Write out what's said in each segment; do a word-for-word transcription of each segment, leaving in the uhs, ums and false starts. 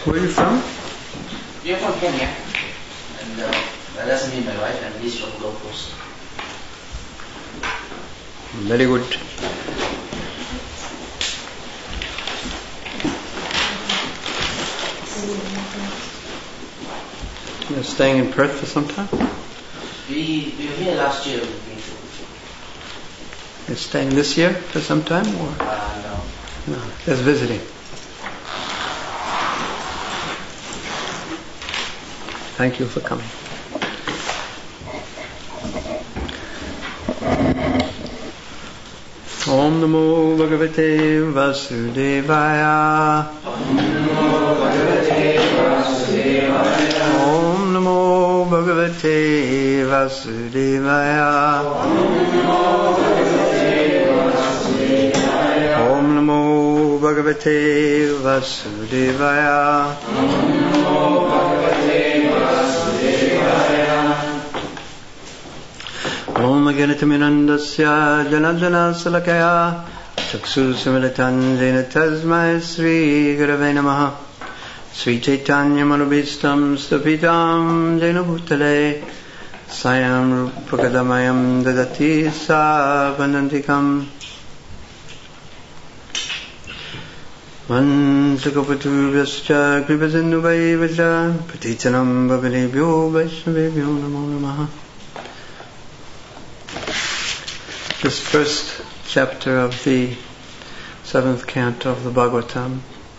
Where are you from? We're from Kenya, and uh, that's me, my wife, and he's from Gold Coast. Very good. You're staying in Perth for some time? We, we were here last year. You're staying this year for some time? Or? Uh, no. No, just visiting. Thank you for coming. Om Namo Bhagavate Vasudevaya. Om Namo Bhagavate Vasudevaya. Om Namo Bhagavate Vasudevaya. Om Namo Bhagavate Vasudevaya. Om Agyanitamirandasya Janajana Salakaya Chaksusumilitan Jena Tasmai Sri Gurave Namaha Sri Chaitanya Manubhistam Stupitam Jena Bhutale Sayam Rupakadamayam Dadati Savanantikam Vansakapatubhyascha Kripasinubhai Vajra Pratichanam Bhavanebhyo Vaishnavebhyo Namo Namaha. This first chapter of the seventh canto of the Bhagavatam,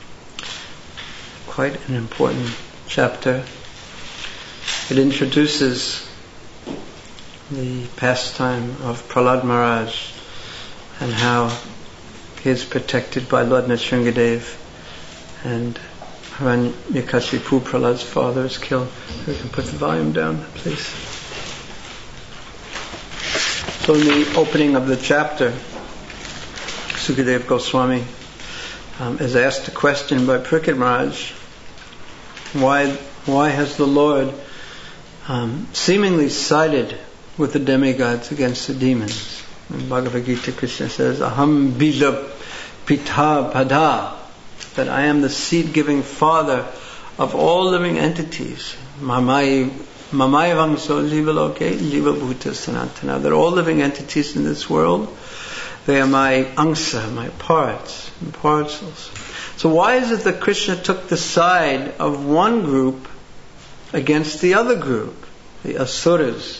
quite an important chapter. It introduces the pastime of Prahlad Maharaj and how he is protected by Lord Nrsingadev, and Hiranyakashipu, Prahlad's father, is killed. We can put the volume down, please. So in the opening of the chapter, Sukadeva Goswami um, is asked a question by Parikshit Maharaj. Why, why has the Lord um, seemingly sided with the demigods against the demons? In Bhagavad Gita, Krishna says, Aham bija pitha pada, that I am the seed-giving father of all living entities. Mamai Mamai vamso jivaloke jivabhuta sanatana. They're all living entities in this world. They are my angsa, my parts and parcels. So why is it that Krishna took the side of one group against the other group, the asuras,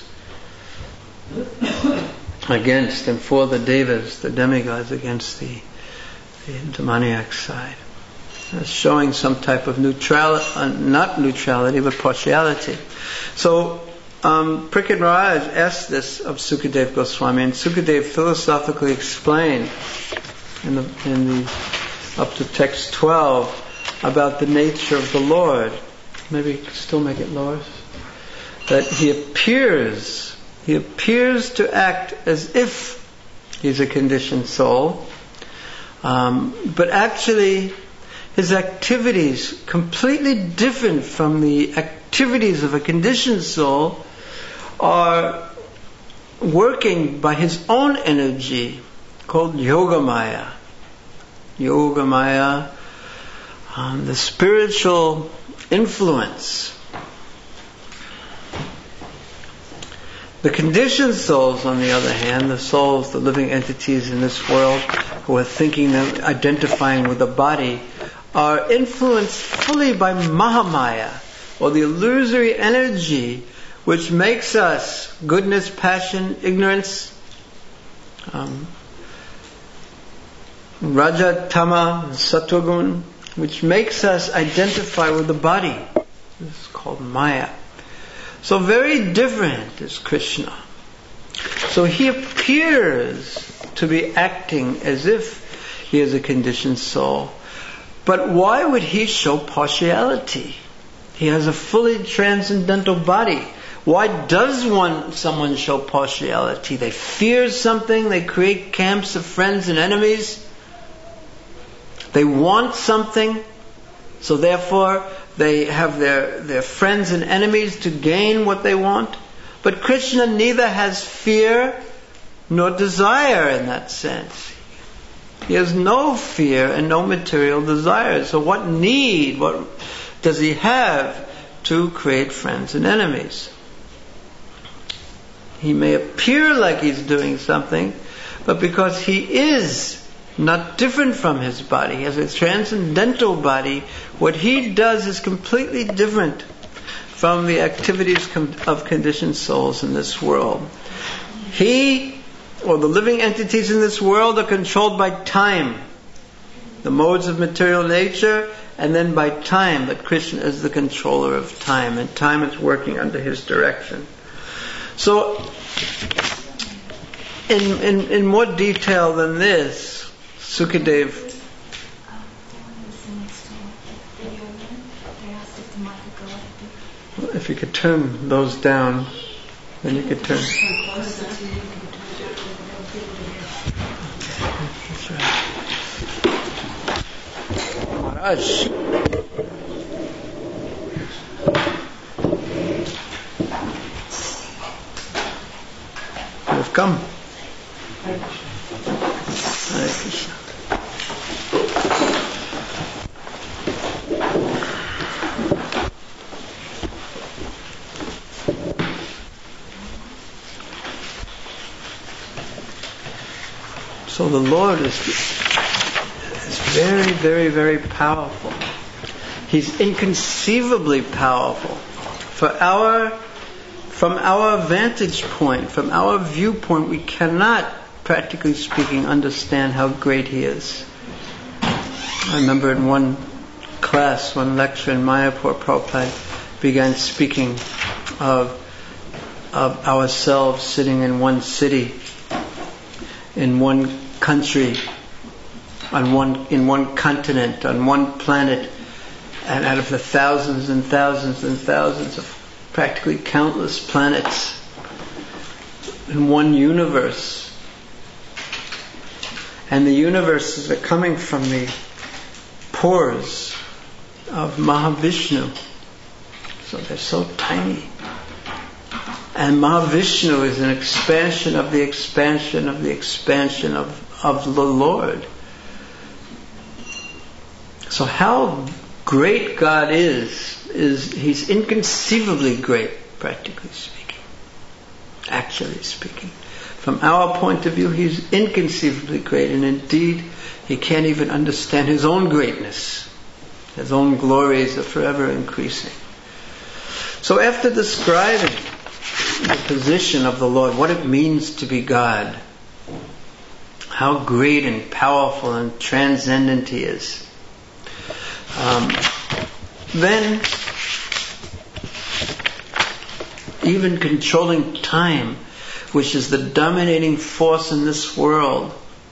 against and for the devas, the demigods, against the, the demoniac side? That's showing some type of neutrality, uh, not neutrality, but partiality. So, um, Parikshit Maharaj asked this of Sukadeva Goswami, and Sukadeva philosophically explained in the, in the up to text twelve about the nature of the Lord. Maybe still make it lower. That he appears, he appears to act as if he's a conditioned soul, um, but actually his activities completely different from the activities of a conditioned soul are working by his own energy called Yogamaya. Yogamaya, um, the spiritual influence. The conditioned souls, on the other hand, the souls, the living entities in this world who are thinking and identifying with the body, are influenced fully by Mahamaya, or the illusory energy which makes us goodness, passion, ignorance, um, Raja, Tama, Sattvagun, which makes us identify with the body. This is called Maya. So very different is Krishna. So he appears to be acting as if he is a conditioned soul. But why would he show partiality? He has a fully transcendental body. Why does one someone show partiality? They fear something, they create camps of friends and enemies. They want something, so therefore they have their, their friends and enemies to gain what they want. But Krishna neither has fear nor desire in that sense. He has no fear and no material desire. So what need, what does he have to create friends and enemies. He may appear like he's doing something, but because he is not different from his body, he has a transcendental body, what he does is completely different from the activities of conditioned souls in this world. He, or the living entities in this world, are controlled by time, the modes of material nature, and then by time, that Krishna is the controller of time, and time is working under his direction. So, in, in, in more detail than this, Sukadev if you could turn those down, then you could turn. That's right. Maharaj. You've come. Hare Krishna. So the Lord is, is very, very, very powerful. He's inconceivably powerful. For our, from our vantage point, from our viewpoint, we cannot, practically speaking, understand how great He is. I remember in one class, one lecture in Mayapur, Prabhupada began speaking of, of ourselves sitting in one city, in one country, on one in one continent, on one planet, and out of the thousands and thousands and thousands of practically countless planets in one universe. And the universes are coming from the pores of Mahavishnu. So they're so tiny. And Mahavishnu is an expansion of the expansion of the expansion of, of the Lord. So how great God is, is He's inconceivably great, practically speaking. Actually speaking. From our point of view, He's inconceivably great, and indeed, He can't even understand His own greatness. His own glories are forever increasing. So after describing the position of the Lord, what it means to be God, how great and powerful and transcendent He is, um, then even controlling time, which is the dominating force in this world.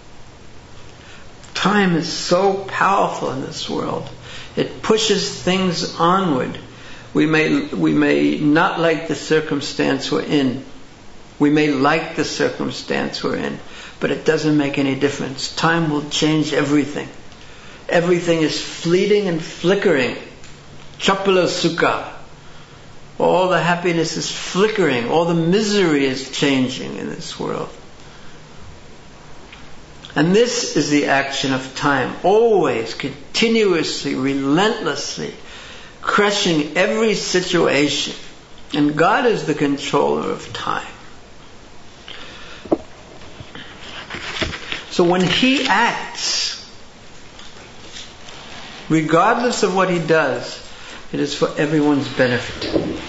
Time is so powerful in this world. It pushes things onward. We may we may not like the circumstance we're in. We may like the circumstance we're in, but it doesn't make any difference. Time will change everything. Everything is fleeting and flickering. Chapala sukha. All the happiness is flickering. All the misery is changing in this world. And this is the action of time. Always, continuously, relentlessly crushing every situation. And God is the controller of time. So when He acts, regardless of what He does, it is for everyone's benefit.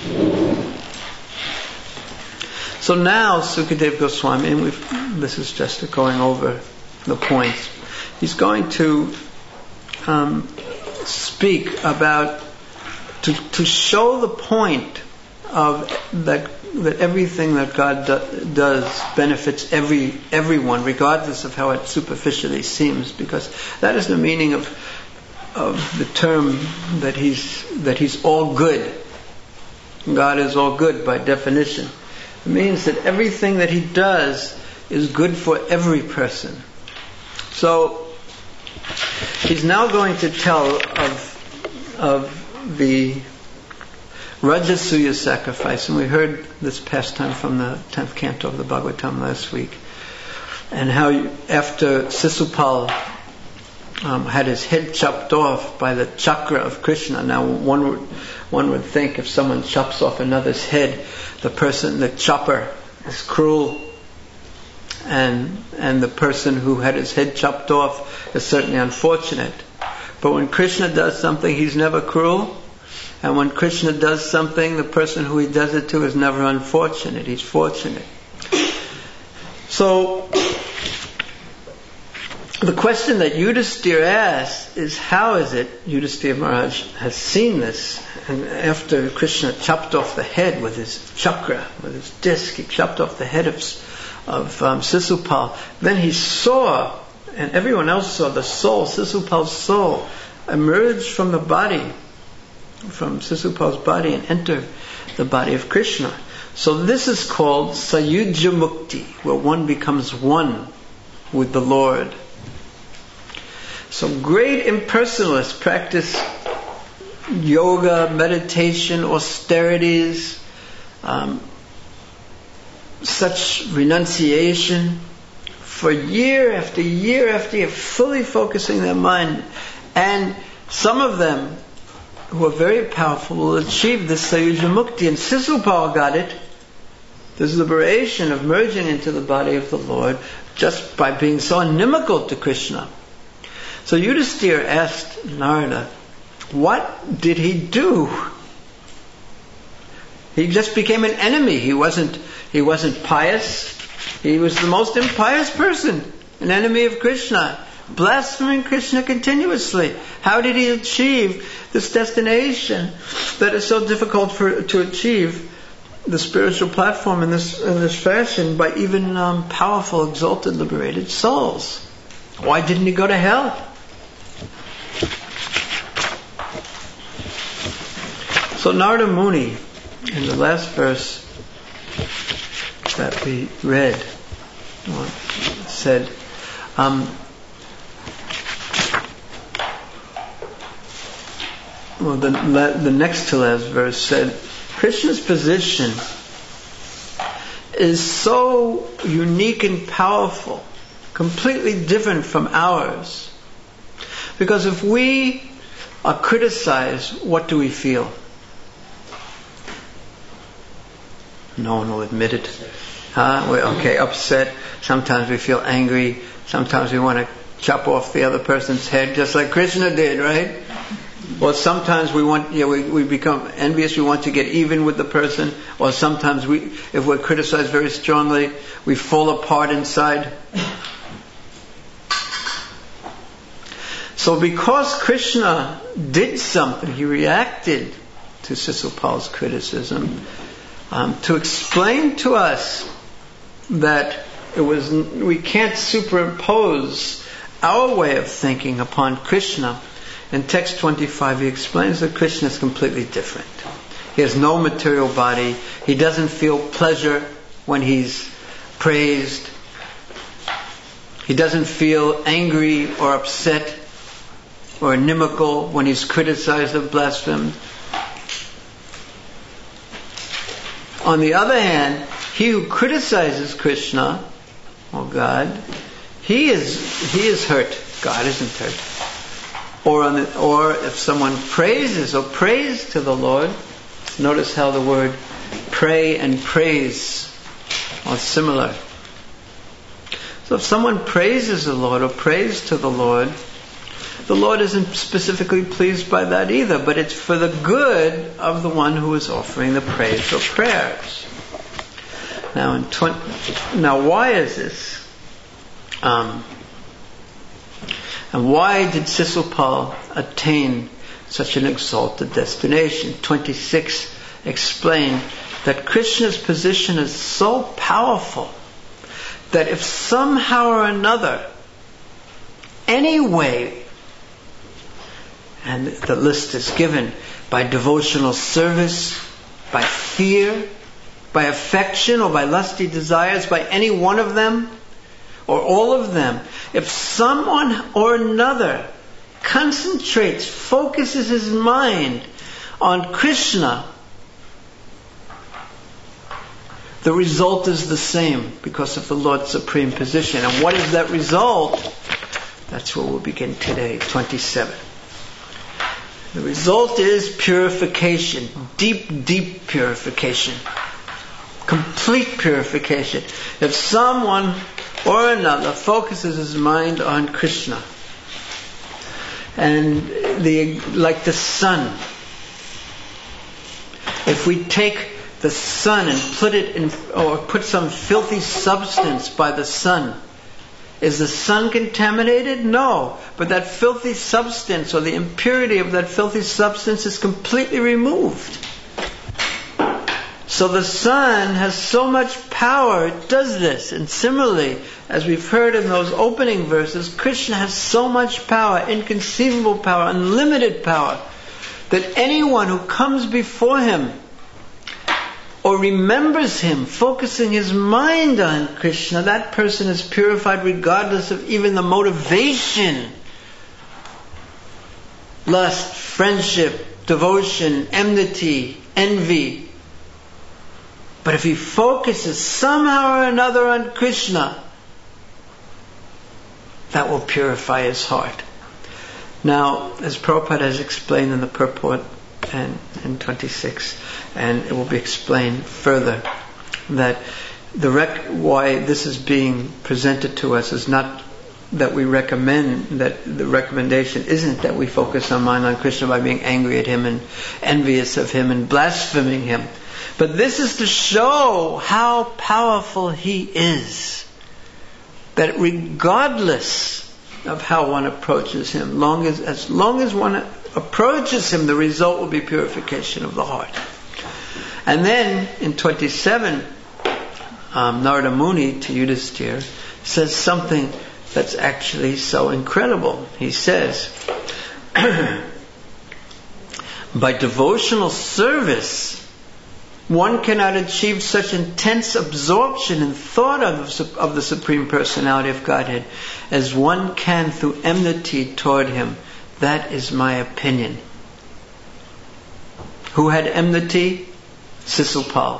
So now Sukadev Goswami, and we've, this is just going over the points, he's going to um, speak about To, to show the point of that that everything that God do, does benefits every everyone, regardless of how it superficially seems, because that is the meaning of of the term that he's that he's all good. God is all good by definition. It means that everything that He does is good for every person. So he's now going to tell of of the Rajasuya sacrifice, and we heard this pastime from the tenth canto of the Bhagavatam last week, and how after Sisupal um, had his head chopped off by the chakra of Krishna. Now one would, one would think if someone chops off another's head, the person, the chopper, is cruel, and and the person who had his head chopped off is certainly unfortunate. But when Krishna does something, he's never cruel. And when Krishna does something, the person who he does it to is never unfortunate. He's fortunate. So, the question that Yudhisthira asks is, how is it Yudhisthira Maharaj has seen this? And after Krishna chopped off the head with his chakra, with his disc, he chopped off the head of, of um, Sisupal. Then he saw, and everyone else saw, the soul, Sisupal's soul, emerge from the body, from Sisupal's body, and enter the body of Krishna. So this is called Sayujya Mukti, where one becomes one with the Lord. So great impersonalists practice yoga, meditation, austerities, um, such renunciation, for year after year after year, fully focusing their mind. And some of them, who are very powerful, will achieve this Sayujya Mukti. And Sisupal got it, this liberation of merging into the body of the Lord, just by being so inimical to Krishna. So Yudhisthira asked Narada, what did he do? He just became an enemy. He wasn't, he wasn't pious. He was the most impious person, an enemy of Krishna, blaspheming Krishna continuously. How did he achieve this destination that is so difficult for to achieve, the spiritual platform in this in this fashion, by even um, powerful, exalted, liberated souls? Why didn't he go to hell? So Narada Muni, in the last verse that we read, said, um, well, the, the next to last verse said, Krishna's position is so unique and powerful, completely different from ours. Because if we are criticized, what do we feel? No one will admit it. Huh? We're okay, upset. Sometimes we feel angry. Sometimes we want to chop off the other person's head, just like Krishna did, right? Or sometimes we want, you know, we, we become envious. We want to get even with the person. Or sometimes we, if we're criticized very strongly, we fall apart inside. So because Krishna did something, he reacted to Sisupal's criticism, um, to explain to us that it was, we can't superimpose our way of thinking upon Krishna. In text twenty-five, he explains that Krishna is completely different. He has no material body. He doesn't feel pleasure when he's praised. He doesn't feel angry or upset or inimical when he's criticized or blasphemed. On the other hand, he who criticizes Krishna, or God, he is he is hurt. God isn't hurt. Or on the, or if someone praises or prays to the Lord, notice how the word pray and praise are similar. So if someone praises the Lord or prays to the Lord, the Lord isn't specifically pleased by that either, but it's for the good of the one who is offering the praise or prayers. Now, in twenty, now why is this? Um, and why did Sisupal attain such an exalted destination? twenty-six explained that Krishna's position is so powerful that if somehow or another, any way, and the list is given, by devotional service, by fear, by affection, or by lusty desires, by any one of them, or all of them, if someone or another concentrates, focuses his mind on Krishna, the result is the same because of the Lord's supreme position. And what is that result? That's where we'll begin today, twenty-seven. The result is purification, deep, deep purification, complete purification. If someone or another focuses his mind on Krishna, and the like the sun, if we take the sun and put it in, or put some filthy substance by the sun, is the sun contaminated? No. But that filthy substance, or the impurity of that filthy substance, is completely removed. So the sun has so much power, it does this. And similarly, as we've heard in those opening verses, Krishna has so much power, inconceivable power, unlimited power, that anyone who comes before him or remembers him, focusing his mind on Krishna, that person is purified regardless of even the motivation. Lust, friendship, devotion, enmity, envy. But if he focuses somehow or another on Krishna, that will purify his heart. Now, as Prabhupada has explained in the purport and in twenty-six, and it will be explained further, that the rec- why this is being presented to us is not that we recommend, that the recommendation isn't that we focus our mind on Krishna by being angry at him and envious of him and blaspheming him. But this is to show how powerful he is. That regardless of how one approaches him, long as, as long as one approaches him, the result will be purification of the heart. And then in twenty-seven, um, Narada Muni to Yudhisthira says something that's actually so incredible. He says, by devotional service, one cannot achieve such intense absorption and thought of, of the Supreme Personality of Godhead as one can through enmity toward him. That is my opinion. Who had enmity? Sisupal.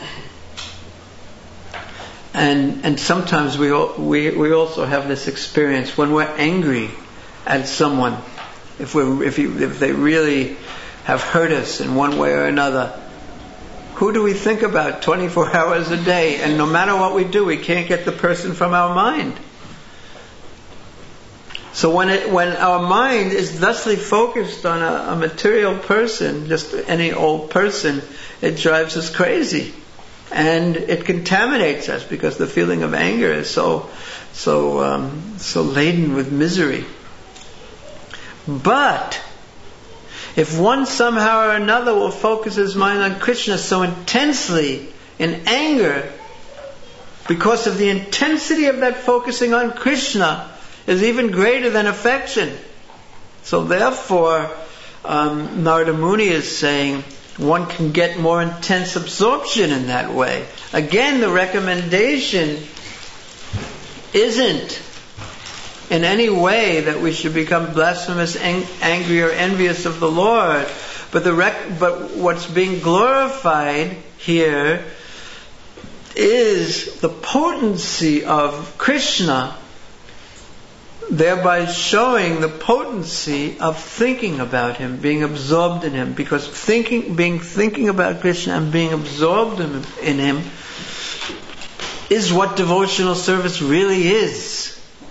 And and sometimes we, we we also have this experience when we're angry at someone, if we if you, if they really have hurt us in one way or another. Who do we think about twenty-four hours a day? And no matter what we do, we can't get the person from our mind. So when it, when our mind is thusly focused on a, a material person, just any old person, it drives us crazy. And it contaminates us because the feeling of anger is so, so, um, so laden with misery. But if one somehow or another will focus his mind on Krishna so intensely in anger, because of the intensity of that focusing on Krishna is even greater than affection. So therefore, um, Narada Muni is saying one can get more intense absorption in that way. Again, the recommendation isn't in any way that we should become blasphemous, ang- angry, or envious of the Lord. But the rec- but what's being glorified here is the potency of Krishna, thereby showing the potency of thinking about him, being absorbed in him. Because thinking, being thinking about Krishna and being absorbed in, in him is what devotional service really is.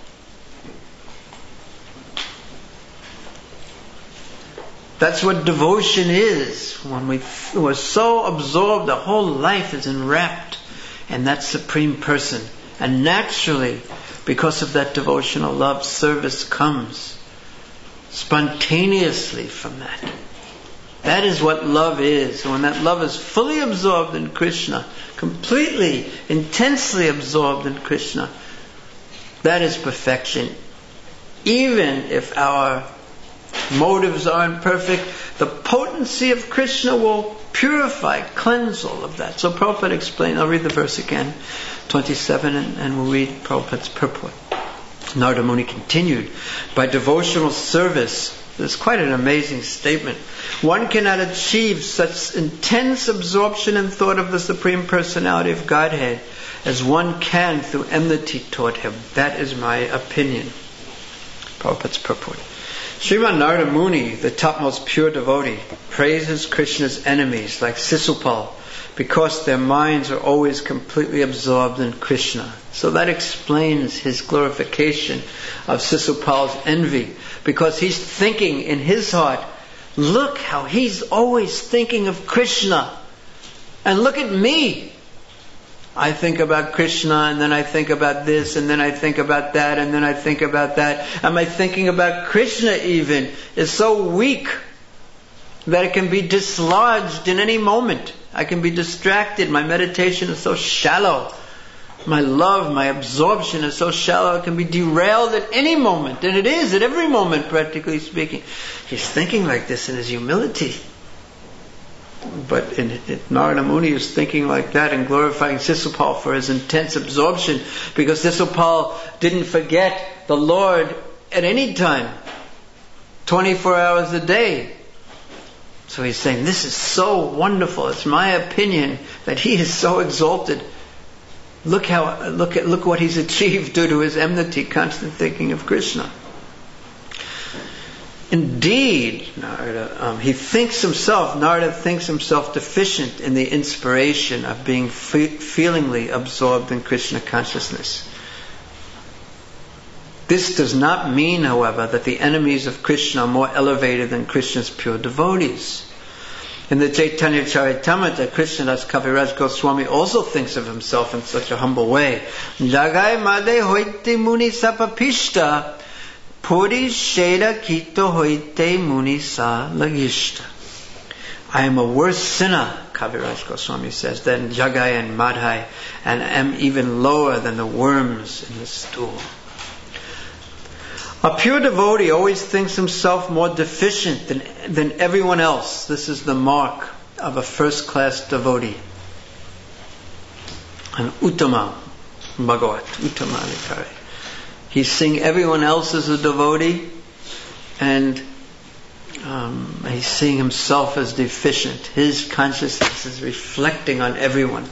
That's what devotion is. When we we're so absorbed, the whole life is enwrapped in that Supreme Person. And naturally, because of that devotional love, service comes spontaneously from that. That is what love is. When that love is fully absorbed in Krishna, completely, intensely absorbed in Krishna, that is perfection. Even if our motives aren't perfect, the potency of Krishna will purify, cleanse all of that. So Prabhupada explained, I'll read the verse again, twenty-seven, and, and we'll read Prabhupada's purport. Narada Muni continued, by devotional service, this is quite an amazing statement, one cannot achieve such intense absorption and thought of the Supreme Personality of Godhead as one can through enmity toward him. That is my opinion. Prabhupada's purport. Srimad Narada Muni, the topmost pure devotee, praises Krishna's enemies like Sisupal because their minds are always completely absorbed in Krishna. So that explains his glorification of Sisupal's envy, because he's thinking in his heart, look how he's always thinking of Krishna. And look at me. I think about Krishna, and then I think about this, and then I think about that, and then I think about that. And my thinking about Krishna even is so weak that it can be dislodged in any moment. I can be distracted. My meditation is so shallow. My love, my absorption is so shallow, it can be derailed at any moment. And it is at every moment, practically speaking. He's thinking like this in his humility. But in, in Narada Muni is thinking like that and glorifying Sisupal for his intense absorption, because Sisupal didn't forget the Lord at any time, twenty-four hours a day. So he's saying, this is so wonderful. It's my opinion that he is so exalted. Look how look at look what he's achieved due to his enmity, constant thinking of Krishna. Indeed, Narada, um, he thinks himself, Narada thinks himself deficient in the inspiration of being fe- feelingly absorbed in Krishna consciousness. This does not mean, however, that the enemies of Krishna are more elevated than Krishna's pure devotees. In the Chaitanya Charitamrita, Krishnadas Kaviraj Goswami also thinks of himself in such a humble way. Jagai made hoite muni sapapishta, puri sheda kito hoite muni sa lagishta. I am a worse sinner, Kaviraj Goswami says, than Jagai and Madhai, and am even lower than the worms in the stool. A pure devotee always thinks himself more deficient than, than everyone else. This is the mark of a first-class devotee. An Uttama Bhagavat, Uttama Adhikari. He's seeing everyone else as a devotee, and um, he's seeing himself as deficient. His consciousness is reflecting on everyone.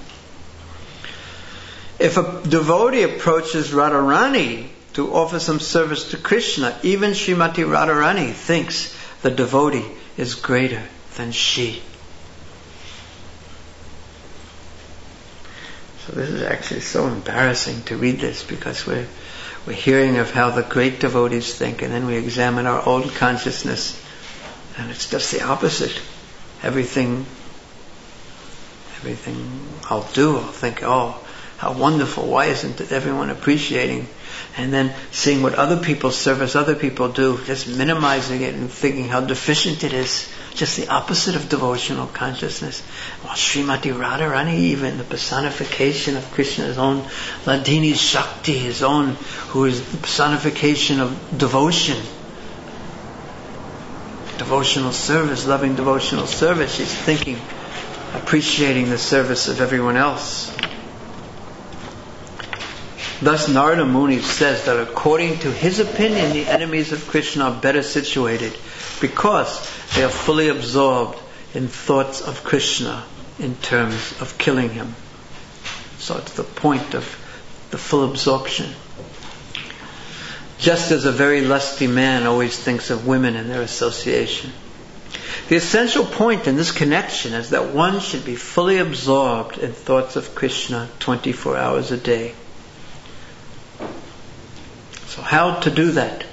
If a devotee approaches Radharani to offer some service to Krishna, even Srimati Radharani thinks the devotee is greater than she. So this is actually so embarrassing to read this, because we're we're hearing of how the great devotees think, and then we examine our own consciousness, and it's just the opposite. Everything, everything I'll do, I'll think, oh, how wonderful! Why isn't everyone appreciating? And then seeing what other people's service other people do, just minimizing it and thinking how deficient it is. Just the opposite of devotional consciousness. Well, Srimati Radharani, even the personification of Krishna's own Ladini Shakti, his own, who is the personification of devotion. Devotional service, loving devotional service. She's thinking, appreciating the service of everyone else. Thus Narada Muni says that according to his opinion, the enemies of Krishna are better situated because they are fully absorbed in thoughts of Krishna in terms of killing him. So it's the point of the full absorption. Just as a very lusty man always thinks of women and their association. The essential point in this connection is that one should be fully absorbed in thoughts of Krishna twenty-four hours a day. So how to do that?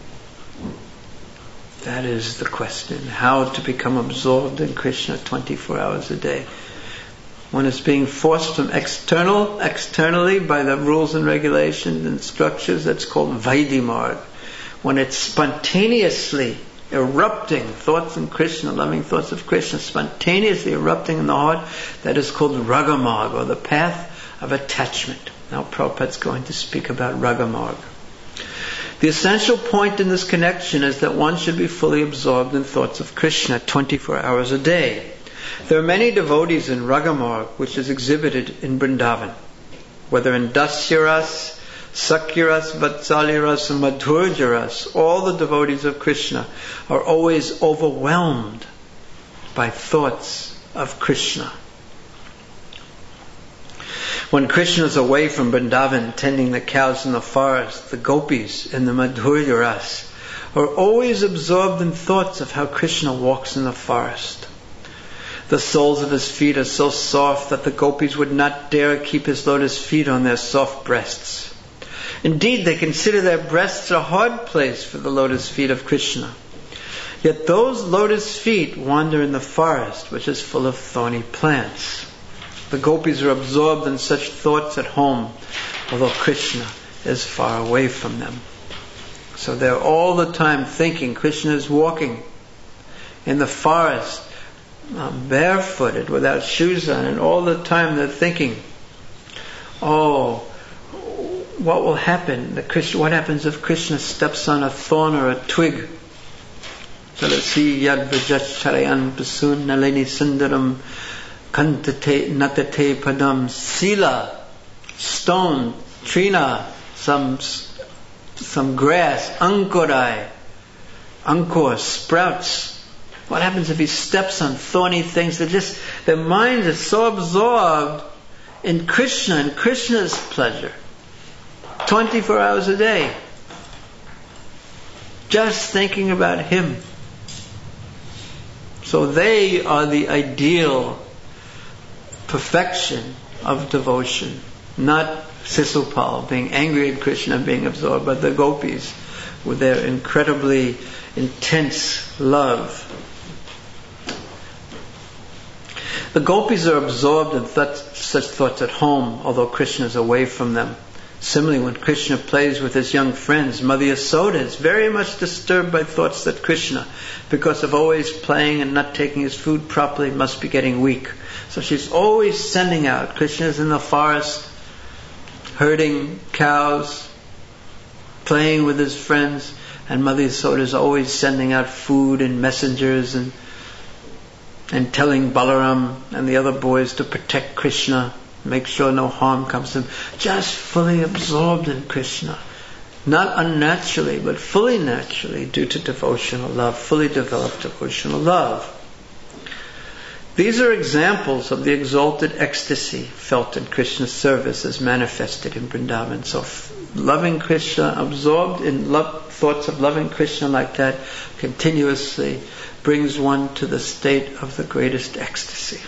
That is the question. How to become absorbed in Krishna twenty-four hours a day. One is being forced from external, externally by the rules and regulations and structures. That's called Vaidhi-marg. When it's spontaneously erupting, thoughts in Krishna, loving thoughts of Krishna, spontaneously erupting in the heart, that is called Raga-marg, or the path of attachment. Now Prabhupada's going to speak about Raga-marg. The essential point in this connection is that one should be fully absorbed in thoughts of Krishna twenty-four hours a day. There are many devotees in Raga-marg which is exhibited in Vrindavan. Whether in Dasyaras, Sakyaras, Vatsalyaras, and Madhurjaras, all the devotees of Krishna are always overwhelmed by thoughts of Krishna. When Krishna is away from Vrindavan tending the cows in the forest, the gopis in the Madhurya Ras are always absorbed in thoughts of how Krishna walks in the forest. The soles of his feet are so soft that the gopis would not dare keep his lotus feet on their soft breasts. Indeed, they consider their breasts a hard place for the lotus feet of Krishna. Yet those lotus feet wander in the forest, which is full of thorny plants. The gopis are absorbed in such thoughts at home, although Krishna is far away from them. So they're all the time thinking Krishna is walking in the forest, um, barefooted, without shoes on, and all the time they're thinking, oh, what will happen? The Krishna, what happens if Krishna steps on a thorn or a twig? Jalasi yad vajacharayan pasun nalini sundaram kantate natate padam sila, stone, trina, some some grass, ankurai, ankur, sprouts. What happens if he steps on thorny things? They just, their minds are so absorbed in Krishna and Krishna's pleasure, twenty-four hours a day, just thinking about him. So they are the ideal perfection of devotion, not Sisupal being angry at Krishna, being absorbed, but the gopis with their incredibly intense love. The gopis are absorbed in th- such thoughts at home, although Krishna is away from them. Similarly, when Krishna plays with his young friends, Mother Yasoda is very much disturbed by thoughts that Krishna, because of always playing and not taking his food properly, must be getting weak. So she's always sending out. Krishna is in the forest, herding cows, playing with his friends, and Mother Yasoda is always sending out food and messengers and and telling Balaram and the other boys to protect Krishna, make sure no harm comes to him. Just fully absorbed in Krishna. Not unnaturally, but fully naturally, due to devotional love, fully developed devotional love. These are examples of the exalted ecstasy felt in Krishna's service as manifested in Vrindavan. So loving Krishna, absorbed in love, thoughts of loving Krishna like that, continuously brings one to the state of the greatest ecstasy.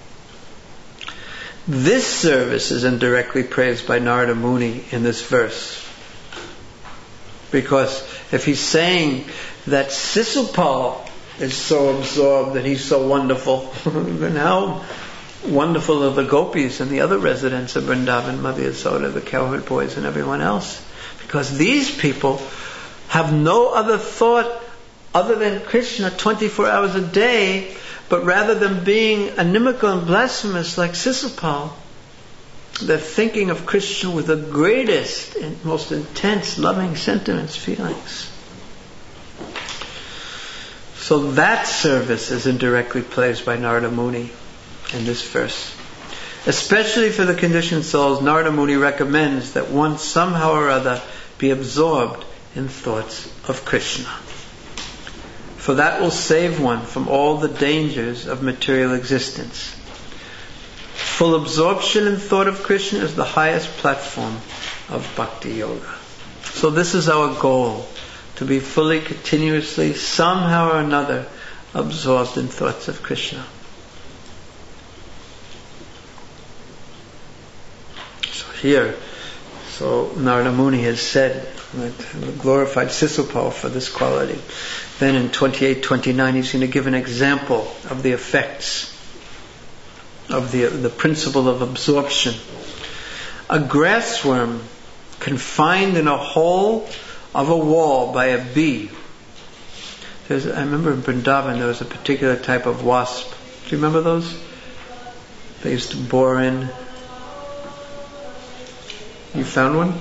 This service is indirectly praised by Narada Muni in this verse. Because if he's saying that Sisupal is so absorbed and he's so wonderful, then how wonderful are the gopis and the other residents of Vrindavan, Mother Yasoda, the cowherd boys and everyone else? Because these people have no other thought other than Krishna twenty-four hours a day, but rather than being animical and blasphemous like Sisupal, they're thinking of Krishna with the greatest and most intense loving sentiments, feelings. So that service is indirectly praised by Narada Muni in this verse. Especially for the conditioned souls, Narada Muni recommends that one somehow or other be absorbed in thoughts of Krishna. For that will save one from all the dangers of material existence. Full absorption in thought of Krishna is the highest platform of Bhakti Yoga. So this is our goal, to be fully, continuously, somehow or another, absorbed in thoughts of Krishna. So here, so Narada Muni has said, that glorified Sisupal for this quality. Then in twenty-eight twenty-nine he's going to give an example of the effects of the the principle of absorption. A grassworm confined in a hole of a wall by a bee. There's, I remember in Vrindavan there was a particular type of wasp. Do you remember those? They used to bore in. You found one?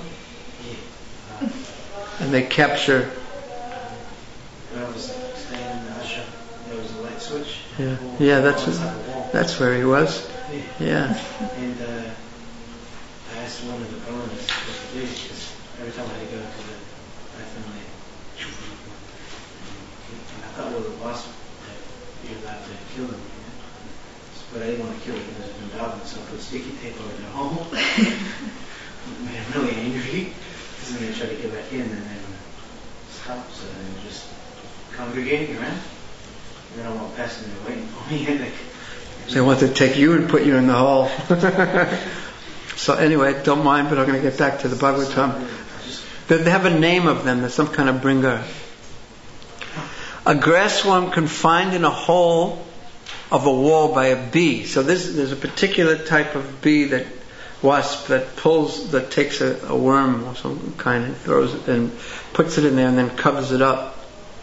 And they capture. When I was staying in the ashram, there was a light switch. Yeah, yeah, that's that's where he was. Yeah. And uh, I asked one of the brothers what to do, because every time I had to go to the bathroom, they, and I thought, well, the wasp, you're allowed to kill them, you know? But I didn't want to kill it because it's been doubling, so I put sticky tape over their hole. It made them really angry, because then they tried to get back in, and then cups and just congregating around. And then I walk past and they're waiting for me. And they, they want to take you and put you in the hall. So anyway, don't mind, but I'm going to get back to the Bhagavatam. They have a name of them. There's some kind of bringer. A grassworm confined in a hole of a wall by a bee. So this, there's a particular type of bee, that wasp, that pulls, that takes a, a worm of some kind and throws it and puts it in there and then covers it up.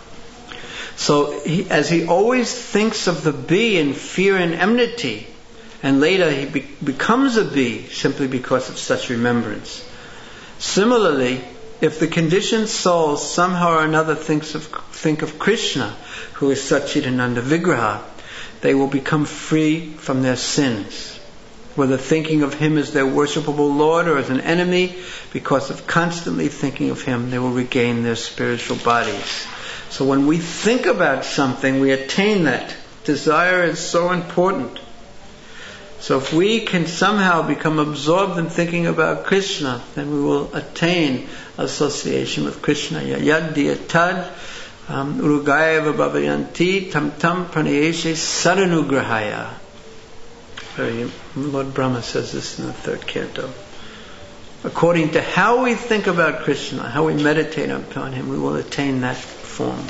So he, as he always thinks of the bee in fear and enmity, and later he be, becomes a bee simply because of such remembrance. Similarly, if the conditioned soul somehow or another thinks of, think of Krishna, who is Satchidananda Vigraha, they will become free from their sins. Whether thinking of him as their worshipable Lord or as an enemy, because of constantly thinking of him, they will regain their spiritual bodies. So when we think about something, we attain that. Desire is so important. So if we can somehow become absorbed in thinking about Krishna, then we will attain association with Krishna. Yad diyatad urugaya vabhavayanti tam tam pranayeshe sadanugrahaya. Very, Lord Brahma says this in the third canto. According to how we think about Krishna, how we meditate upon him, we will attain that form.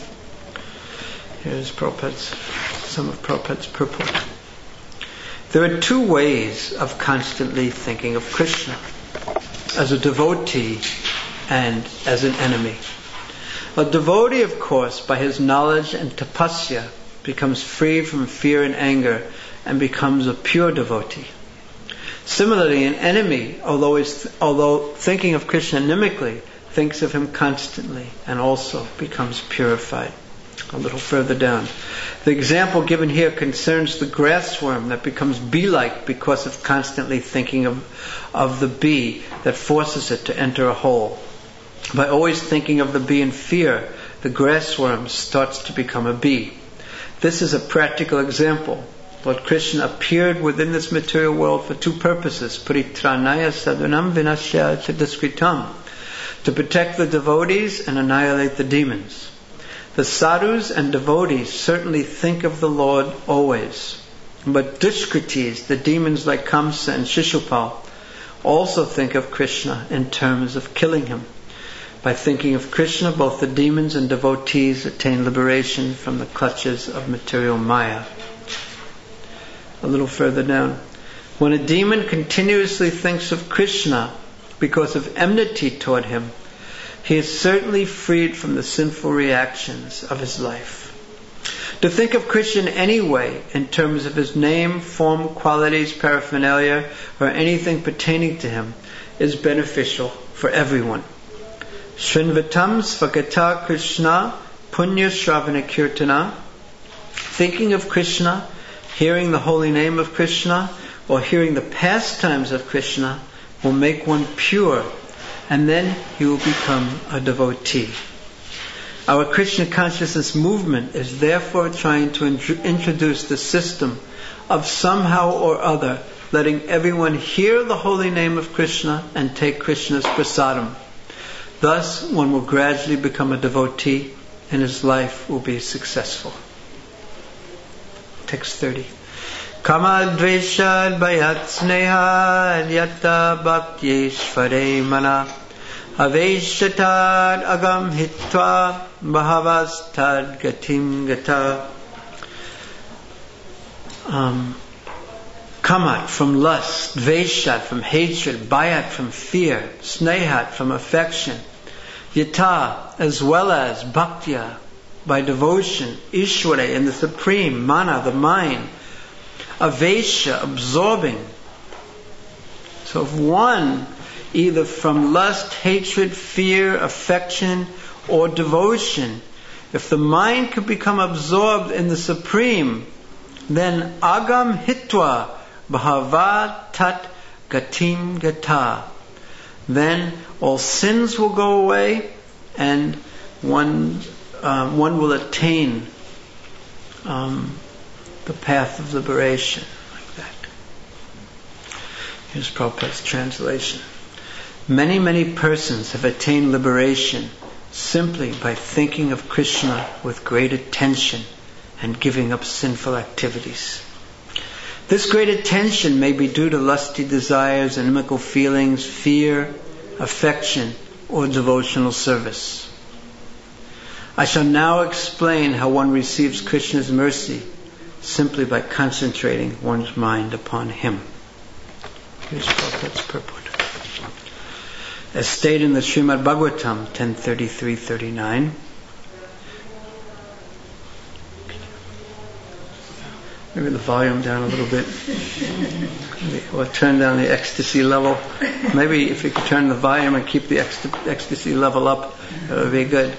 Here's Prabhupada's, some of Prabhupada's purport. There are two ways of constantly thinking of Krishna: as a devotee and as an enemy. A devotee, of course, by his knowledge and tapasya, becomes free from fear and anger and becomes a pure devotee. Similarly, an enemy, although, is, although thinking of Krishna nimically, thinks of him constantly and also becomes purified. A little further down. The example given here concerns the grassworm that becomes bee-like because of constantly thinking of, of the bee that forces it to enter a hole. By always thinking of the bee in fear, the grassworm starts to become a bee. This is a practical example. Lord Krishna appeared within this material world for two purposes: paritranaya sadhanam vinashya chidaskritam, to protect the devotees and annihilate the demons. The sadhus and devotees certainly think of the Lord always, but dushkritis, the demons like Kamsa and Shishupal, also think of Krishna in terms of killing him. By thinking of Krishna, both the demons and devotees attain liberation from the clutches of material Maya. A little further down. When a demon continuously thinks of Krishna because of enmity toward him, he is certainly freed from the sinful reactions of his life. To think of Krishna in any way, in terms of his name, form, qualities, paraphernalia, or anything pertaining to him, is beneficial for everyone. Shrinvatam svagata Krishna punya shravana kirtana. Thinking of Krishna, hearing the holy name of Krishna, or hearing the pastimes of Krishna will make one pure, and then he will become a devotee. Our Krishna consciousness movement is therefore trying to int- introduce the system of somehow or other letting everyone hear the holy name of Krishna and take Krishna's prasadam. Thus one will gradually become a devotee and his life will be successful. Text thirty. Kama dvesha bhayat sneha yata bhaktishvare mana aveshatad agam hitva bhavastad gatim gata. Um, kamat from lust, dveshat from hatred, bhayat from fear, snehat from affection, yata as well as bhaktya by devotion, ishvara in the supreme, mana the mind, avesha absorbing. So if one either from lust, hatred, fear, affection, or devotion, if the mind could become absorbed in the supreme, then agam hitva bhava tat gatim gata, then all sins will go away and one um, one will attain um, the path of liberation, like that. Here's Prabhupada's translation. Many, many persons have attained liberation simply by thinking of Krishna with great attention and giving up sinful activities. This great attention may be due to lusty desires, inimical feelings, fear, affection, or devotional service. I shall now explain how one receives Krishna's mercy simply by concentrating one's mind upon Him. Here's Prabhupada's purport. As stated in the Srimad Bhagavatam ten thirty-three thirty-nine, maybe the volume down a little bit, or turn down the ecstasy level. Maybe if you could turn the volume and keep the ecstasy level up, that would be good.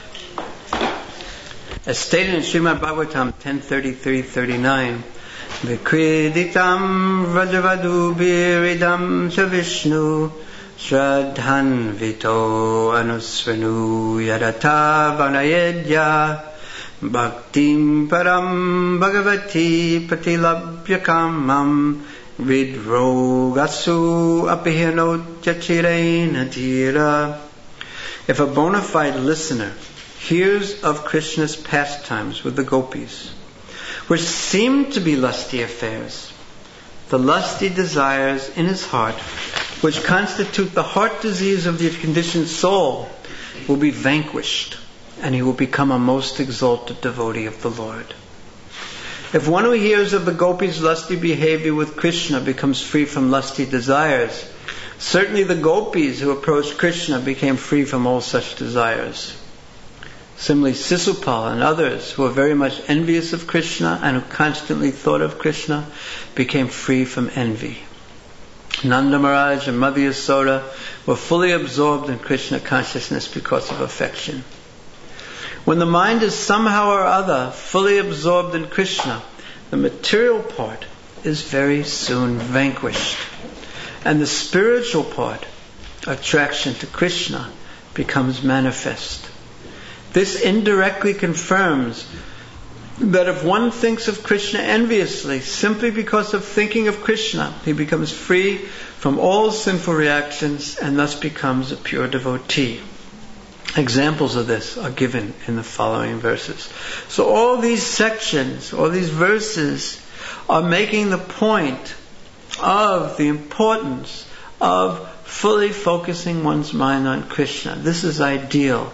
As stated in Srimad Bhagavatam ten thirty-three thirty-nine, Vikriditam Vrajavadu Biridam Cha Vishnu Shraddhan Vito Anusvanu Yadata Vanayedya Bhaktim Param Bhagavati Patilabhya Kamam Vidrogasu Apihanotya Chirena Tira. If a bona fide listener hears of Krishna's pastimes with the gopis, which seem to be lusty affairs, the lusty desires in his heart, which constitute the heart disease of the conditioned soul, will be vanquished, and he will become a most exalted devotee of the Lord. If one who hears of the gopis' lusty behavior with Krishna becomes free from lusty desires, certainly the gopis who approached Krishna became free from all such desires. Similarly, Sisupal and others who were very much envious of Krishna and who constantly thought of Krishna became free from envy. Nanda Maharaj and Mother Yasoda were fully absorbed in Krishna consciousness because of affection. When the mind is somehow or other fully absorbed in Krishna, the material part is very soon vanquished, and the spiritual part, attraction to Krishna, becomes manifest. This indirectly confirms that if one thinks of Krishna enviously, simply because of thinking of Krishna, he becomes free from all sinful reactions and thus becomes a pure devotee. Examples of this are given in the following verses. So all these sections, all these verses are making the point of the importance of fully focusing one's mind on Krishna. This is ideal.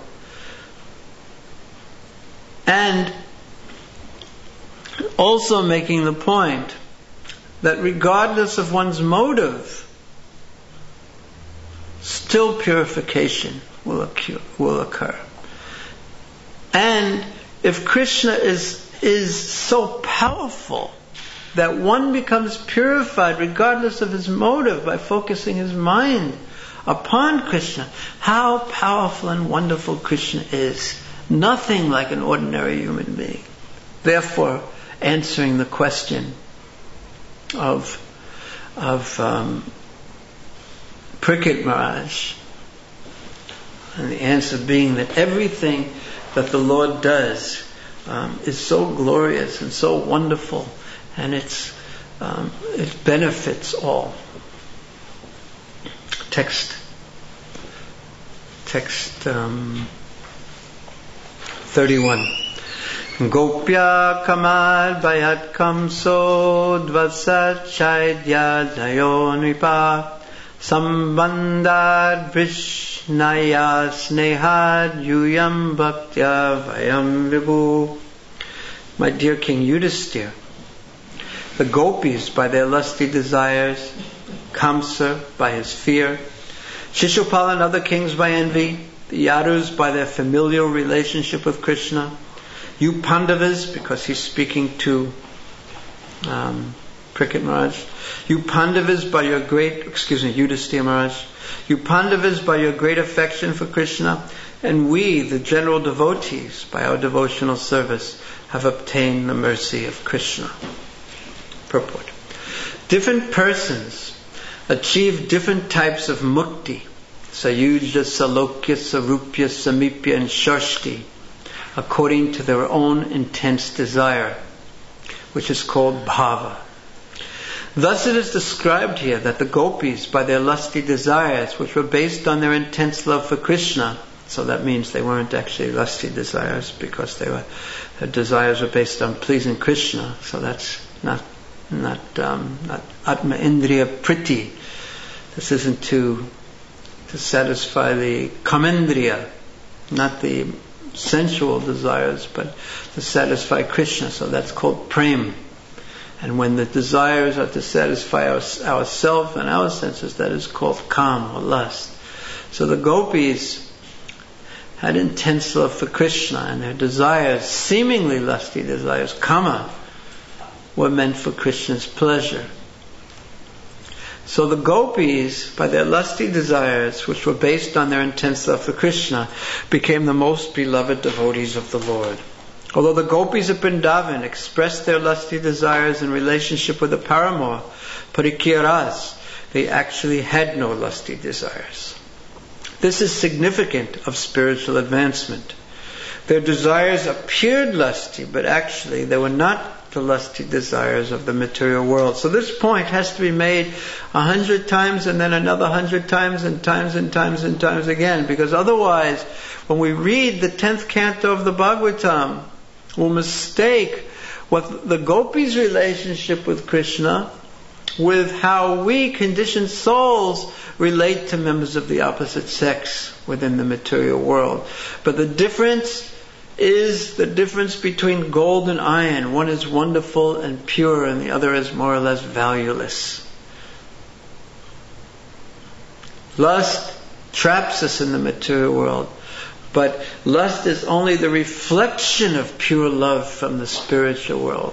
And also making the point that regardless of one's motive, still purification will occur. Will occur. And if Krishna is, is so powerful that one becomes purified regardless of his motive by focusing his mind upon Krishna, how powerful and wonderful Krishna is. Nothing like an ordinary human being. Therefore, answering the question of of um, Parikshit Maharaj, and the answer being that everything that the Lord does um, is so glorious and so wonderful, and it's um, it benefits all. Text, text. Um, thirty-one. Gopya kamal bayat kamso dvasat chaidya dayonipa sambandad vishnaya snehad yuyam bhaktya vayam vibhu. My dear King Yudhisthira, the gopis by their lusty desires, Kamsa by his fear, Shishupal and other kings by envy, the Yadus by their familial relationship with Krishna, you Pandavas, because he's speaking to um, Parikshit Maharaj, you Pandavas by your great, excuse me, Yudhisthira Maharaj, you Pandavas by your great affection for Krishna, and we, the general devotees, by our devotional service, have obtained the mercy of Krishna. Purport. Different persons achieve different types of mukti, Sayuja, Salokya, Sarupya, Samipya, and Shashti, according to their own intense desire, which is called bhava. Thus it is described here that the gopis, by their lusty desires, which were based on their intense love for Krishna, So that means they weren't actually lusty desires, because they were, their desires were based on pleasing Krishna. So that's not not um, not atma indriya priti. This isn't to to satisfy the kamendriya, not the sensual desires, but to satisfy Krishna. So that's called prem. And when the desires are to satisfy our, ourselves and our senses, that is called kam, or lust. So the gopis had intense love for Krishna, and their desires, seemingly lusty desires, kama, were meant for Krishna's pleasure. So the gopis, by their lusty desires, which were based on their intense love for Krishna, became the most beloved devotees of the Lord. Although the gopis of Vrindavan expressed their lusty desires in relationship with the paramour, Parikiras, they actually had no lusty desires. This is significant of spiritual advancement. Their desires appeared lusty, but actually they were not the lusty desires of the material world. So this point has to be made a hundred times, and then another hundred times, and times and times and times again, because otherwise, when we read the tenth canto of the Bhagavatam, we'll mistake what the gopis' relationship with Krishna with how we conditioned souls relate to members of the opposite sex within the material world. But the difference is the difference between gold and iron. One is wonderful and pure, and the other is more or less valueless. Lust traps us in the material world, but lust is only the reflection of pure love from the spiritual world.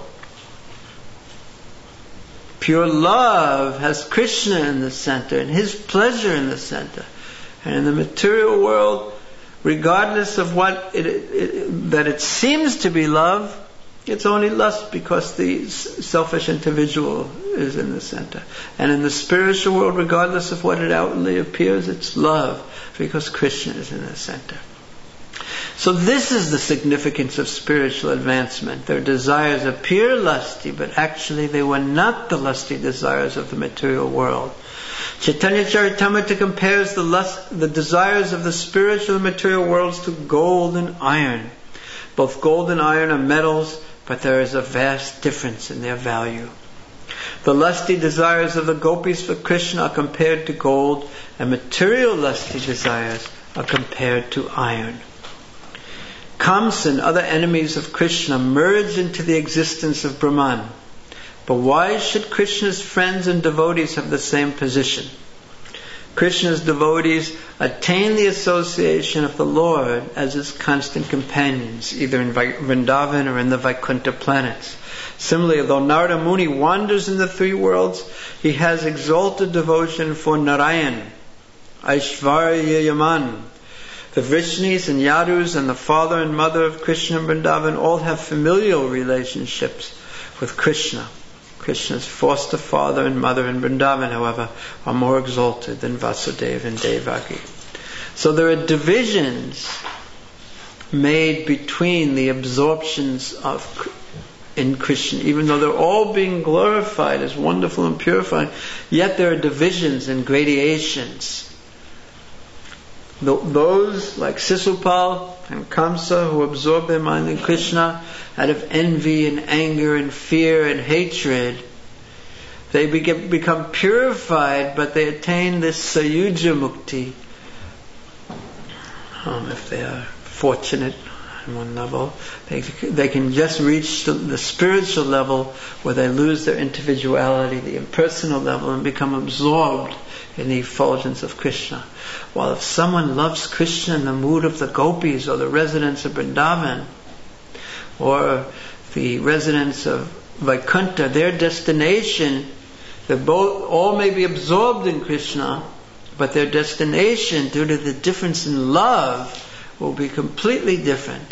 Pure love has Krishna in the center and His pleasure in the center. And in the material world, regardless of what it, it, that it seems to be love, it's only lust because the selfish individual is in the center. And in the spiritual world, regardless of what it outwardly appears, it's love because Krishna is in the center. So this is the significance of spiritual advancement. Their desires appear lusty, but actually they were not the lusty desires of the material world. Chaitanya Charitamrita compares the lust, the desires of the spiritual and material worlds to gold and iron. Both gold and iron are metals, but there is a vast difference in their value. The lusty desires of the gopis for Krishna are compared to gold, and material lusty desires are compared to iron. Kamsa and other enemies of Krishna merge into the existence of Brahman. But why should Krishna's friends and devotees have the same position? Krishna's devotees attain the association of the Lord as His constant companions, either in Vrindavan or in the Vaikuntha planets. Similarly, though Narada Muni wanders in the three worlds, he has exalted devotion for Narayan, Aishvarya Yaman. The Vrishnis and Yadus and the father and mother of Krishna and Vrindavan all have familial relationships with Krishna. Krishna's foster father and mother in Vrindavan, however, are more exalted than Vasudeva and Devaki. So there are divisions made between the absorptions of in Krishna, even though they're all being glorified as wonderful and purifying, yet there are divisions and gradations. Those like Sisupal and Kamsa who absorb their mind in Krishna out of envy and anger and fear and hatred, they become purified, but they attain this Sayuja Mukti um, if they are fortunate on one level. They, they can just reach the, the spiritual level where they lose their individuality, the impersonal level, and become absorbed in the effulgence of Krishna. While if someone loves Krishna in the mood of the gopis or the residents of Vrindavan or the residents of Vaikuntha, their destination, they both all may be absorbed in Krishna, but their destination, due to the difference in love, will be completely different.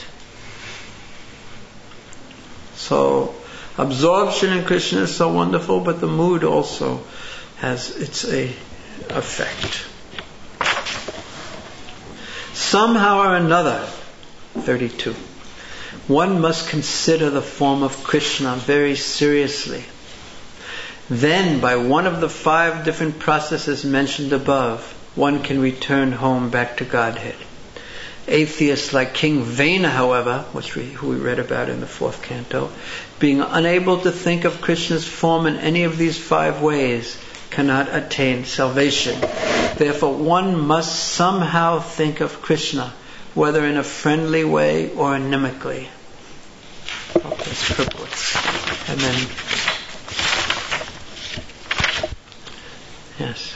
So absorption in Krishna is so wonderful, but the mood also has its a effect. Somehow or another, thirty-two, one must consider the form of Krishna very seriously. Then, by one of the five different processes mentioned above, one can return home back to Godhead. Atheists like King Vena, however, which we, who we read about in the fourth canto, being unable to think of Krishna's form in any of these five ways, cannot attain salvation. Therefore, one must somehow think of Krishna, whether in a friendly way or inimically. Okay, purports. And then, yes,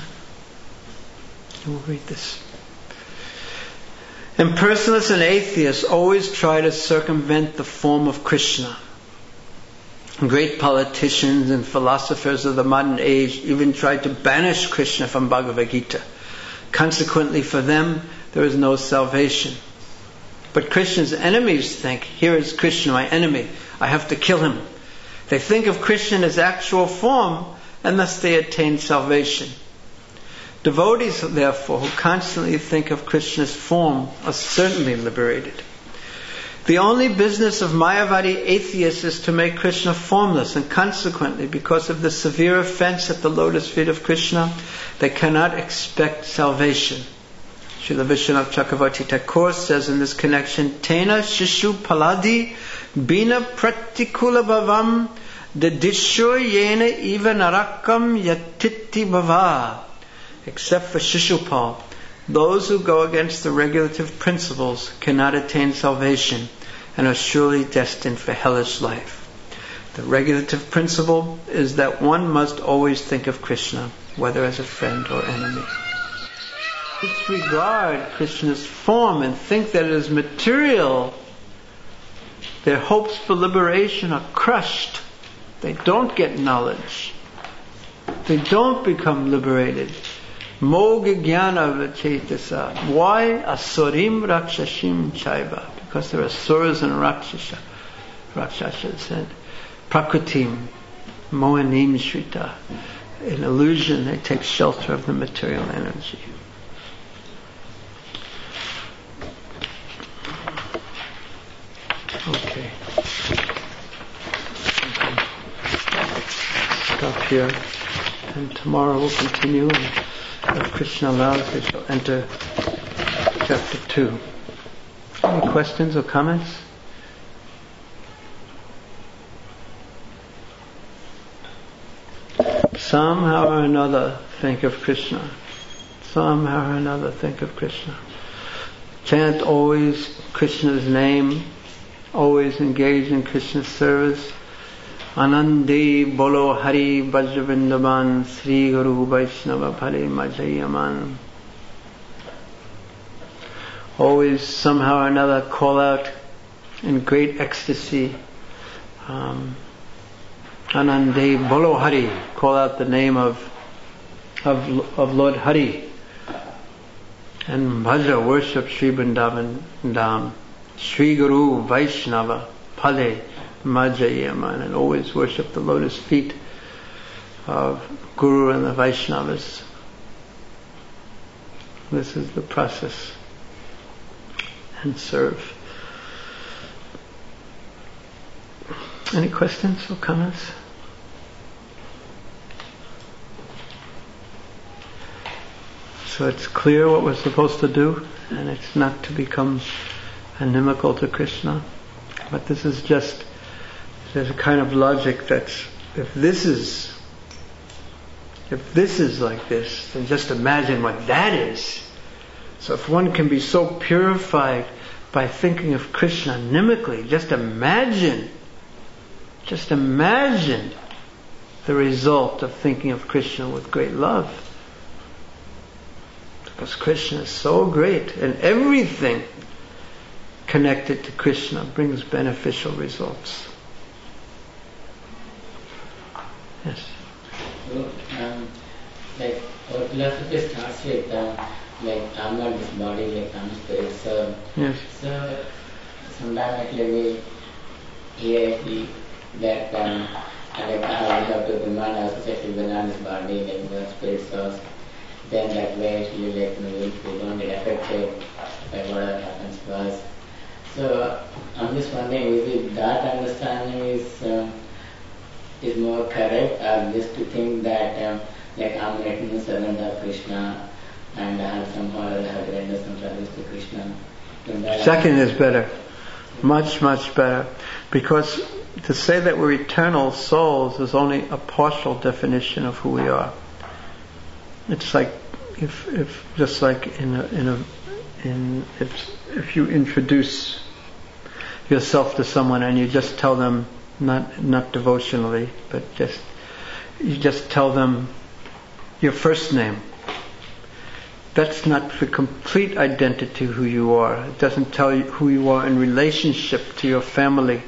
we'll read this. Impersonalists and atheists always try to circumvent the form of Krishna. Great politicians and philosophers of the modern age even tried to banish Krishna from Bhagavad Gita. Consequently, for them, there is no salvation. But Krishna's enemies think, here is Krishna, my enemy, I have to kill him. They think of Krishna in his actual form, and thus they attain salvation. Devotees, therefore, who constantly think of Krishna's form are certainly liberated. The only business of Mayavadi atheists is to make Krishna formless, and consequently, because of the severe offense at the lotus feet of Krishna, they cannot expect salvation. Srila Vishwanath Chakravarti Thakur says in this connection, Tena Shishu Paladi Bina Pratikula Bhavam Dadishur Yena Eva Narakam Yatiti Bhava. Except for Shishupal, those who go against the regulative principles cannot attain salvation and are surely destined for hellish life. The regulative principle is that one must always think of Krishna, whether as a friend or enemy. Disregard Krishna's form and think that it is material, their hopes for liberation are crushed. They don't get knowledge. They don't become liberated. Moga jnana vachetasa. Why? Asurim rakshashim chaiva. Because there are asuras and rakshasa. Rakshasas and prakritim. Mohanim shrita. In illusion, they take shelter of the material energy. Okay. Stop here. And tomorrow we'll continue. If Krishna allows, we shall enter chapter two. Any questions or comments? Somehow or another think of Krishna. Somehow or another think of Krishna. Chant always Krishna's name. Always engage in Krishna's service. Anandi Bolo Hari Bajravindaban Sri Guru Vaishnava Pale Majayaman. Always somehow or another call out in great ecstasy. Um, Anandi Bolo Hari, call out the name of of, of Lord Hari. And Bhajra, worship Sri Vrindavan Dham. Sri Guru Vaishnava Pale Majayaman, and always worship the lotus feet of Guru and the Vaishnavas. This is the process. And serve. Any questions or comments? So it's clear what we're supposed to do, and it's not to become inimical to Krishna. But this is just, there's a kind of logic that's, if this is, if this is like this, then just imagine what that is. So if one can be so purified by thinking of Krishna inimically, just imagine, just imagine the result of thinking of Krishna with great love. Because Krishna is so great, and everything connected to Krishna brings beneficial results. Yes. So, um, like our philosophy starts with uh, like I'm not this body, like I'm spirit. So, yes. So sometimes actually we hear the, that um, like I have to demand also actually when I'm this body, like the spirit source. Then that way actually like we, we don't get affected by whatever happens to us. So I'm just wondering, is it that understanding is um, is more correct, or just to think that um, like I'm letting the servant of Krishna and I have somehow I have rendered some service to Krishna? Second is better. Much, much better. Because to say that we're eternal souls is only a partial definition of who we are. It's like if, if just like in a, in a, in if if you introduce yourself to someone and you just tell them, not not devotionally, but just you just tell them your first name. That's not the complete identity of who you are. It doesn't tell you who you are in relationship to your family.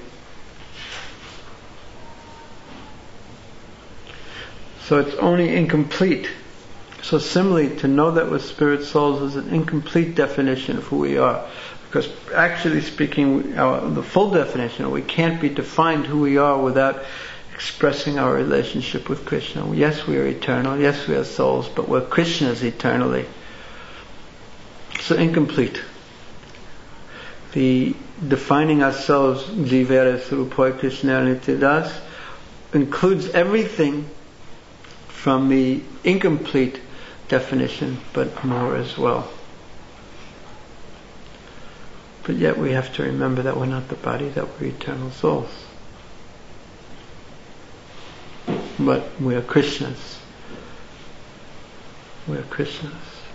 So it's only incomplete. So similarly, to know that we're spirit souls is an incomplete definition of who we are. Because actually speaking, our, the full definition, we can't be defined who we are without expressing our relationship with Krishna. Yes, we are eternal. Yes, we are souls, but we're Krishna's eternally. So incomplete. The defining ourselves, Jivera Surupoi Krishna Nityadas, includes everything from the incomplete definition, but more as well. But yet we have to remember that we're not the body, that we're eternal souls. But we are Krishna's. We are Krishna's.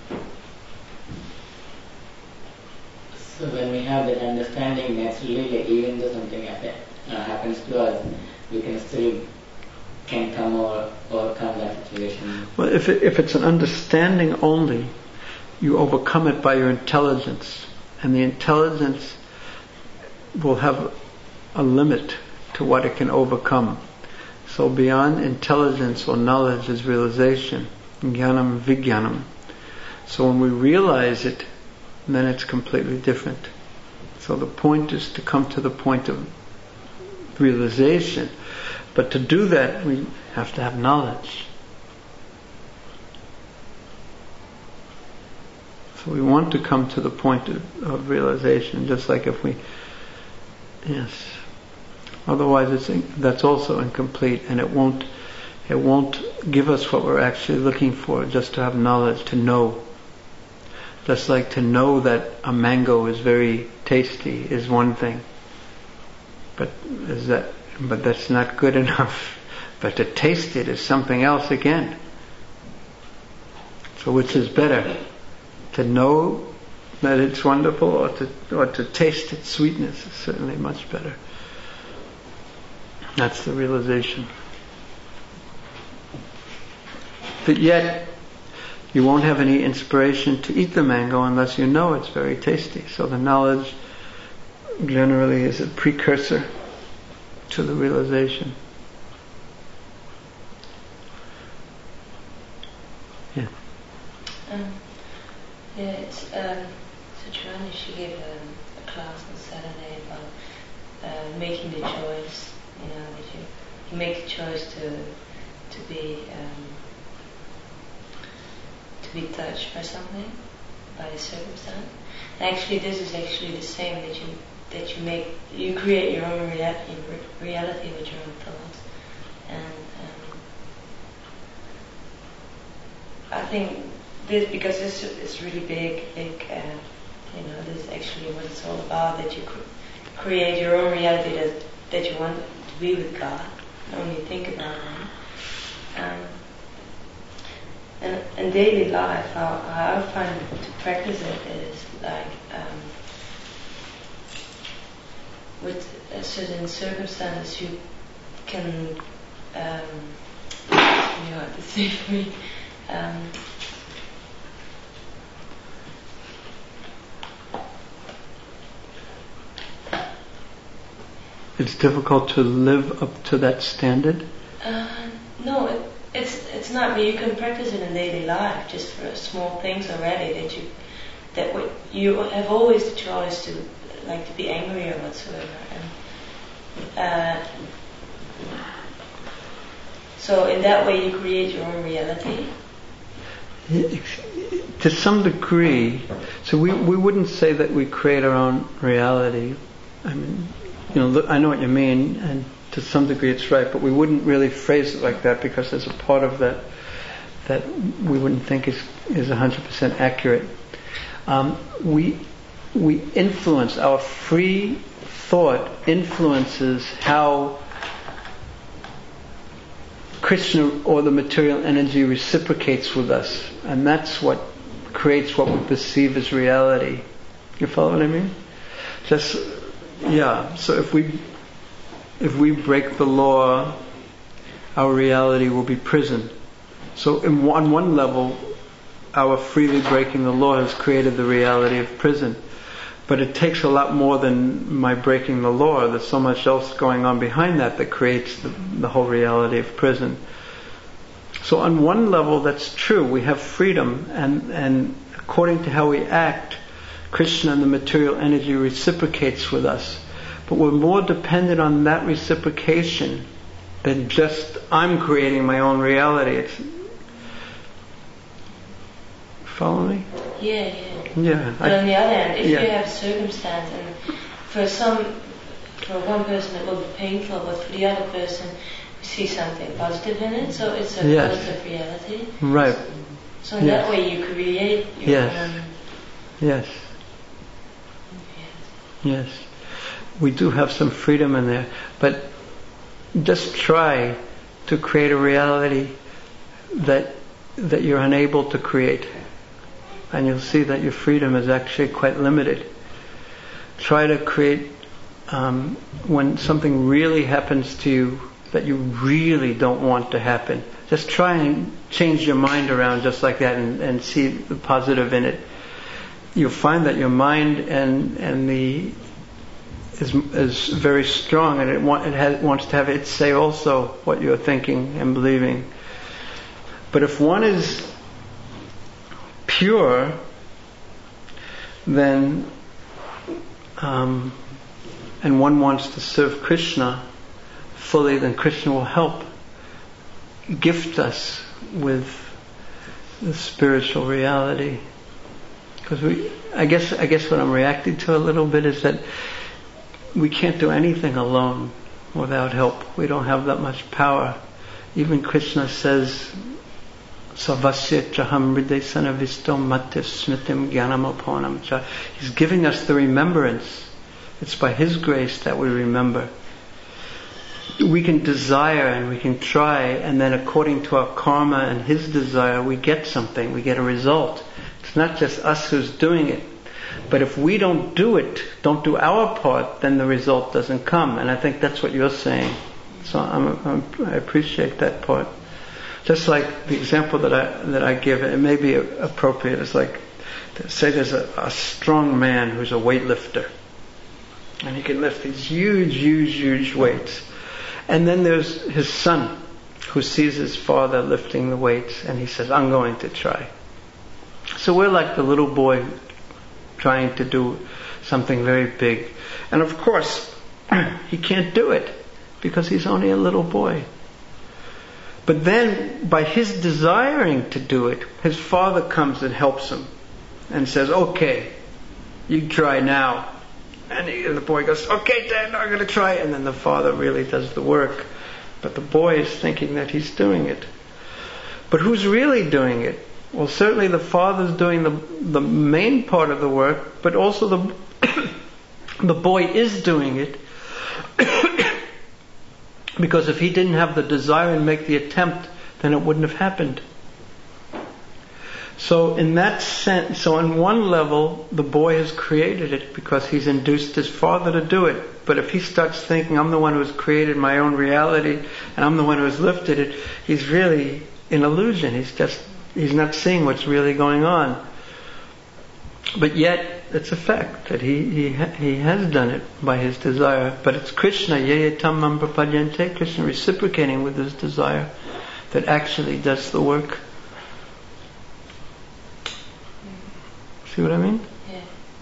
So when we have that understanding, naturally, like even though something uh, happens to us, we can still can come or overcome that situation. Well, if it, if it's an understanding only, you overcome it by your intelligence, and the intelligence will have a limit to what it can overcome. So beyond intelligence or knowledge is realization, jnanam vijnanam. So when we realize it, then it's completely different. So the point is to come to the point of realization. But to do that, we have to have knowledge. So we want to come to the point of, of realization, just like if we, yes. Otherwise, it's in, that's also incomplete, and it won't, it won't give us what we're actually looking for. Just to have knowledge, to know. Just like to know that a mango is very tasty is one thing, but is that, but that's not good enough. But to taste it is something else again. So which is better? To know that it's wonderful, or to or to taste its sweetness is certainly much better. That's the realization. But yet, you won't have any inspiration to eat the mango unless you know it's very tasty. So the knowledge generally is a precursor to the realization. Yeah. Um, yeah, it's um, Sutrani, she gave a, a class on Saturday about uh, making the choice. You know, that you, you make the choice to to be um, to be touched by something, by a circumstance. And actually, this is actually the same that you that you make. You create your own rea- reality with your own thoughts, and um, I think this because this is really big, big. Uh, you know, this is actually what it's all about. That you cr- create your own reality that that you want to be with God. Only think about Him. Um, and in daily life, how, how I find to practice it is like um, with a certain circumstances you can um, you know to say for me um, It's difficult to live up to that standard? Uh, no, it, it's it's not. But you can practice it in daily life, just for small things already. That you that what you have always the choice to like to be angry or whatsoever. And uh, so in that way, you create your own reality. To some degree, so we we wouldn't say that we create our own reality. I mean, you know, look, I know what you mean, and to some degree it's right, but we wouldn't really phrase it like that because there's a part of that that we wouldn't think is is one hundred percent accurate. Um, we we influence, our free thought influences how Krishna or the material energy reciprocates with us, and that's what creates what we perceive as reality. You follow what I mean? Just, yeah, so if we if we break the law, our reality will be prison. So in, on one level, our freely breaking the law has created the reality of prison. But it takes a lot more than my breaking the law. There's so much else going on behind that that creates the, the whole reality of prison. So on one level, that's true. We have freedom, and, and according to how we act, Krishna and the material energy reciprocates with us. But we're more dependent on that reciprocation than just I'm creating my own reality. It's, follow me? Yeah, yeah. Yeah. But I, on the other hand, if yeah. you have a circumstance, and for some, for one person it will be painful, but for the other person, we see something positive in it, so it's a yes. positive reality. Right. So in yes. that way you create your yes. own. Yes. Yes. We do have some freedom in there, but just try to create a reality that that you're unable to create. And you'll see that your freedom is actually quite limited. Try to create, um, when something really happens to you that you really don't want to happen, just try and change your mind around just like that, and, and see the positive in it. You'll find that your mind and and the is is very strong, and it, want, it has, wants to have its say also what you're thinking and believing. But if one is pure, then um, and one wants to serve Krishna fully, then Krishna will help gift us with the spiritual reality. Because we, I guess, I guess what I'm reacting to a little bit is that we can't do anything alone without help. We don't have that much power. Even Krishna says, Savasya chaham hriday sanavisto matis smritim jnanamoponam cha. He's giving us the remembrance. It's by His grace that we remember. We can desire and we can try, and then according to our karma and His desire, we get something, we get a result. It's not just us who's doing it. But if we don't do it, don't do our part, then the result doesn't come. And I think that's what you're saying. So I'm, I'm, I appreciate that part. Just like the example that I that I give, it may be appropriate. It's like, say there's a, a strong man who's a weightlifter, and he can lift these huge, huge, huge weights. And then there's his son, who sees his father lifting the weights, and he says, "I'm going to try." So we're like the little boy trying to do something very big, and of course he can't do it because he's only a little boy. But then, by his desiring to do it, his father comes and helps him and says, "Okay, you try now." And, he, and the boy goes, "Okay, Dad, I'm going to try." And then the father really does the work. But the boy is thinking that he's doing it. But who's really doing it? Well, certainly the father's doing the the main part of the work, but also the the boy is doing it. Because if he didn't have the desire and make the attempt, then it wouldn't have happened. So in that sense, so on one level, the boy has created it because he's induced his father to do it. But if he starts thinking, "I'm the one who's created my own reality, and I'm the one who's lifted it," he's really in illusion. He's just, he's not seeing what's really going on. But yet, it's a fact that he he he has done it by his desire. But it's Krishna, yeyetam mam prapadyante, Krishna reciprocating with his desire, that actually does the work. See what I mean? Yeah.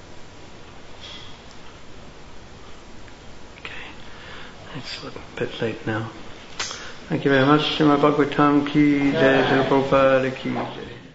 Okay. It's a bit late now. Thank you very much. Srimad Bhagavatam ki jai, Srila Prabhupada ki jai.